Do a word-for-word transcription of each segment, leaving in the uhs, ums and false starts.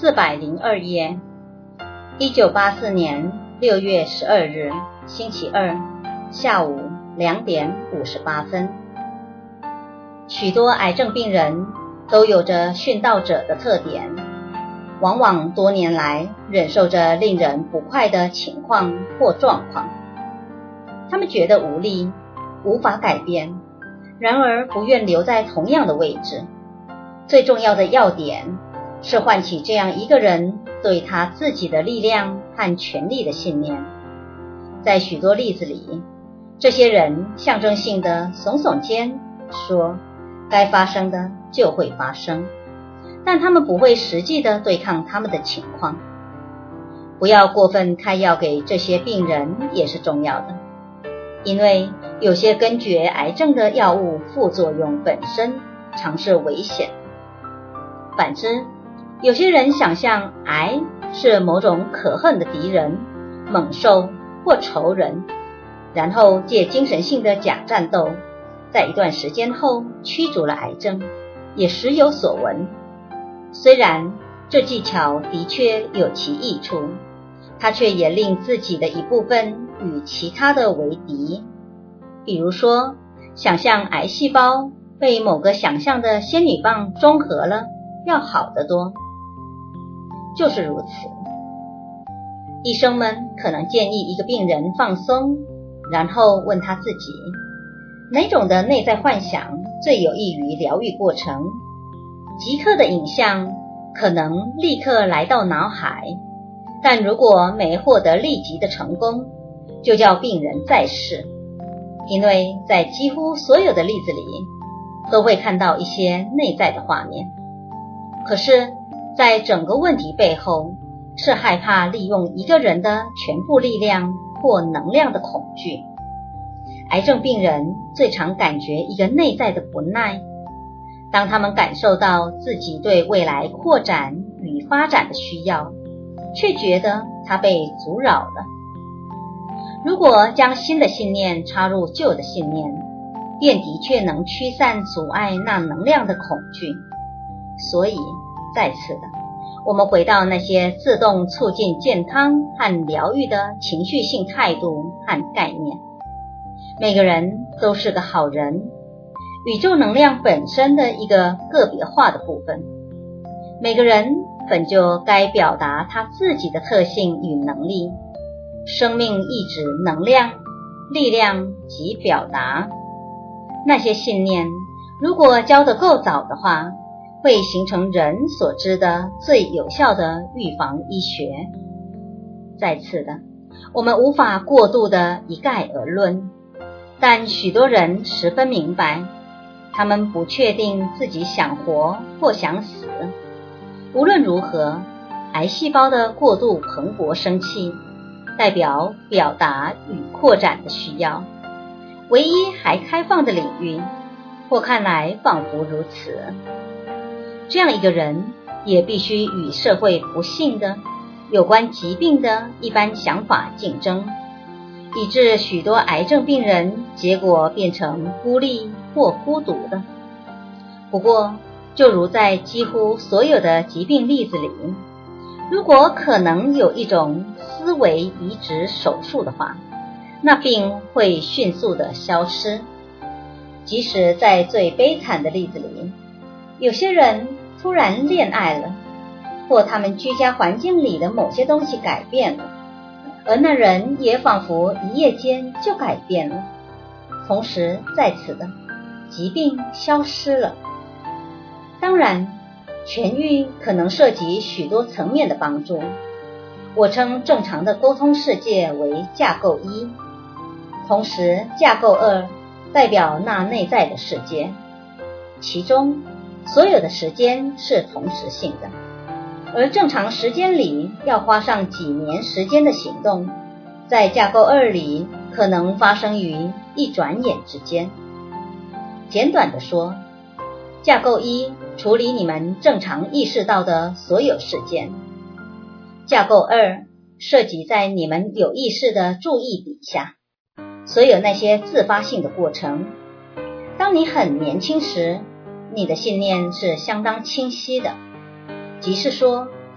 四百零二页，一九八四年六月十二日，星期二，下午两点五十八分。许多癌症病人都有着殉道者的特点，往往多年来忍受着令人不快的情况或状况。他们觉得无力，无法改变，然而不愿留在同样的位置。最重要的要点是唤起这样一个人对他自己的力量和权利的信念。在许多例子里，这些人象征性的耸耸肩，说该发生的就会发生，但他们不会实际的对抗他们的情况。不要过分开药给这些病人也是重要的，因为有些根绝癌症的药物副作用本身常是危险。反之，有些人想象癌是某种可恨的敌人、猛兽或仇人，然后借精神性的假战斗，在一段时间后驱逐了癌症，也时有所闻。虽然这技巧的确有其益处，它却也令自己的一部分与其他的为敌。比如说，想象癌细胞被某个想象的仙女棒中和了，要好得多。就是如此，医生们可能建议一个病人放松，然后问他自己，哪种的内在幻想最有益于疗愈过程？即刻的影像可能立刻来到脑海，但如果没获得立即的成功，就叫病人再试。因为在几乎所有的例子里，都会看到一些内在的画面。可是，在整个问题背后，是害怕利用一个人的全部力量或能量的恐惧。癌症病人最常感觉一个内在的不耐，当他们感受到自己对未来扩展与发展的需要，却觉得它被阻扰了。如果将新的信念插入旧的信念，便的确能驱散阻碍那能量的恐惧。所以，再次的，我们回到那些自动促进健康和疗愈的情绪性态度和概念。每个人都是个好人，宇宙能量本身的一个个别化的部分。每个人本就该表达他自己的特性与能力。生命意指能量、力量及表达。那些信念，如果教得够早的话，会形成人所知的最有效的预防医学。再次的，我们无法过度的一概而论，但许多人十分明白，他们不确定自己想活或想死。无论如何，癌细胞的过度蓬勃生气代表表达与扩展的需要，唯一还开放的领域，或看来仿佛如此。这样一个人也必须与社会不幸的有关疾病的一般想法竞争，以致许多癌症病人结果变成孤立或孤独的。不过，就如在几乎所有的疾病例子里，如果可能有一种思维移植手术的话，那病会迅速的消失。即使在最悲惨的例子里，有些人突然恋爱了，或他们居家环境里的某些东西改变了，而那人也仿佛一夜间就改变了。同时在此的疾病消失了。当然，痊愈可能涉及许多层面的帮助。我称正常的沟通世界为架构一，同时架构二代表那内在的世界，其中所有的时间是同时性的，而正常时间里要花上几年时间的行动，在架构二里可能发生于一转眼之间。简短的说，架构一处理你们正常意识到的所有事件，架构二涉及在你们有意识的注意底下所有那些自发性的过程。当你很年轻时，你的信念是相当清晰的，即是说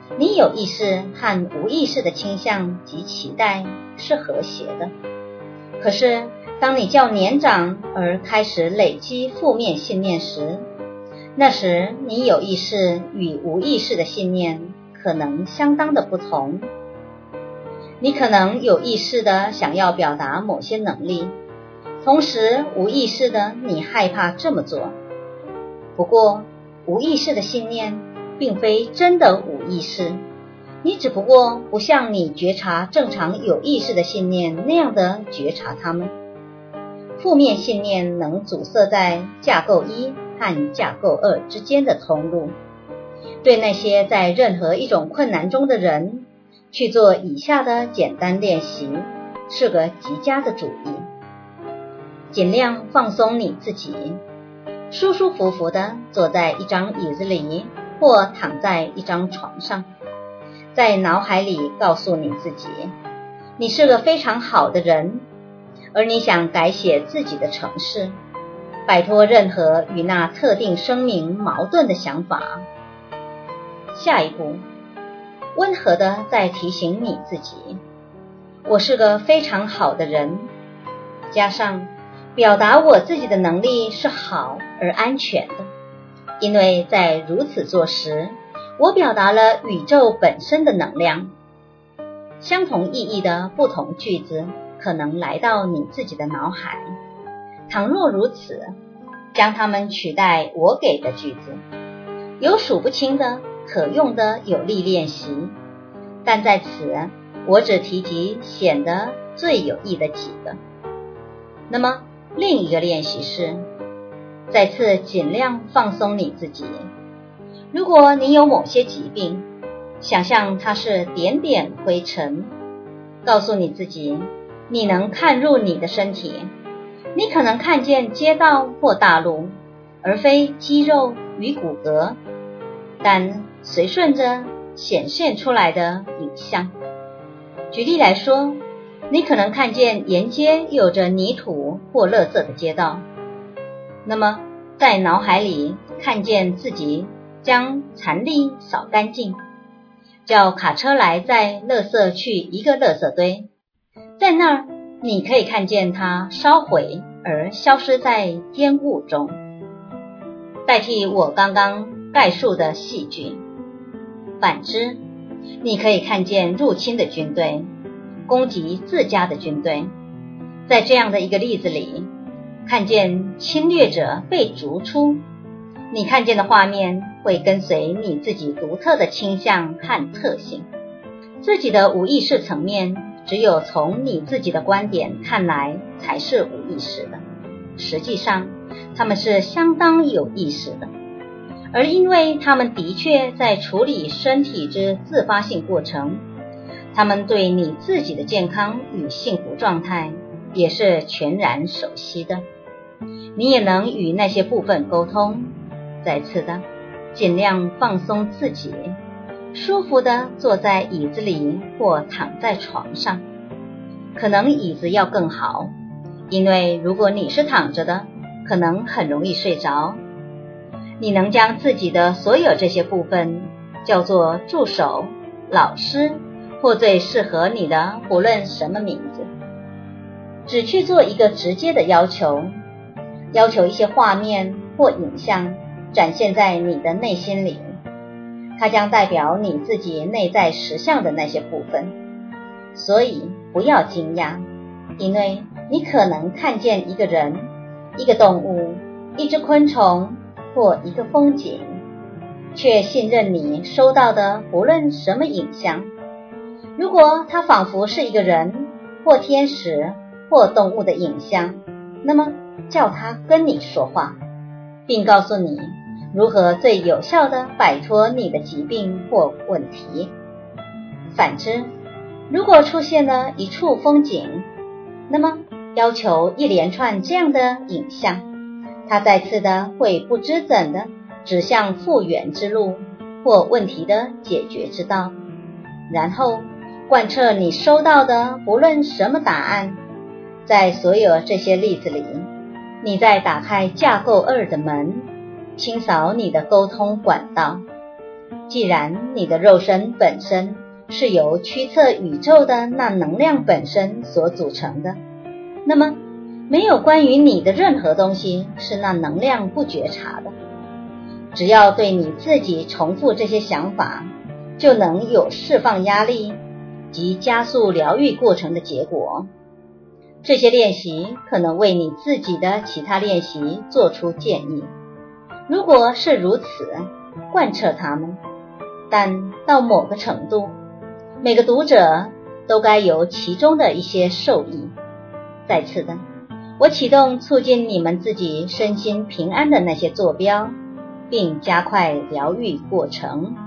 你有意识和无意识的倾向及期待是和谐的。可是当你较年长而开始累积负面信念时，那时你有意识与无意识的信念可能相当的不同。你可能有意识的想要表达某些能力，同时无意识的你害怕这么做。不过无意识的信念并非真的无意识，你只不过不像你觉察正常有意识的信念那样的觉察它们。负面信念能阻塞在架构一和架构二之间的通路。对那些在任何一种困难中的人，去做以下的简单练习是个极佳的主意。尽量放松你自己，舒舒服服地坐在一张椅子里或躺在一张床上，在脑海里告诉你自己，你是个非常好的人，而你想改写自己的程式，摆脱任何与那特定声明矛盾的想法。下一步，温和地再提醒你自己，我是个非常好的人，加上表达我自己的能力是好而安全的，因为在如此做时，我表达了宇宙本身的能量。相同意义的不同句子可能来到你自己的脑海，倘若如此，将它们取代我给的句子。有数不清的可用的有力练习，但在此我只提及显得最有益的几个。那么另一个练习是，再次尽量放松你自己。如果你有某些疾病，想象它是点点灰尘，告诉你自己，你能看入你的身体，你可能看见街道或大路，而非肌肉与骨骼，但随顺着显现出来的影像。举例来说，你可能看见沿街有着泥土或垃圾的街道，那么在脑海里看见自己将残粒扫干净，叫卡车来载垃圾去一个垃圾堆，在那儿你可以看见它烧毁而消失在烟雾中。代替我刚刚概述的戏剧。反之，你可以看见入侵的军队攻击自家的军队，在这样的一个例子里，看见侵略者被逐出，你看见的画面会跟随你自己独特的倾向和特性。自己的无意识层面只有从你自己的观点看来才是无意识的，实际上他们是相当有意识的，而因为他们的确在处理身体之自发性过程，他们对你自己的健康与幸福状态也是全然熟悉的。你也能与那些部分沟通。再次的，尽量放松自己，舒服的坐在椅子里或躺在床上。可能椅子要更好，因为如果你是躺着的，可能很容易睡着。你能将自己的所有这些部分叫做助手、老师或最适合你的不论什么名字，只去做一个直接的要求，要求一些画面或影像展现在你的内心里，它将代表你自己内在实相的那些部分。所以不要惊讶，因为你可能看见一个人、一个动物、一只昆虫或一个风景，却信任你收到的不论什么影像。如果它仿佛是一个人或天使或动物的影像，那么叫它跟你说话，并告诉你如何最有效地摆脱你的疾病或问题。反之，如果出现了一处风景，那么要求一连串这样的影像，它再次的会不知怎的指向复原之路或问题的解决之道，然后贯彻你收到的不论什么答案。在所有这些例子里，你在打开架构二的门，清扫你的沟通管道。 既然你的肉身本身是由驱策宇宙的那能量本身所组成的，那么没有关于你的任何东西是那能量不觉察的。只要对你自己重复这些想法，就能有释放压力及加速疗愈过程的结果。这些练习可能为你自己的其他练习做出建议，如果是如此，贯彻它们。但到某个程度，每个读者都该有其中的一些受益。再次的，我启动促进你们自己身心平安的那些坐标，并加快疗愈过程。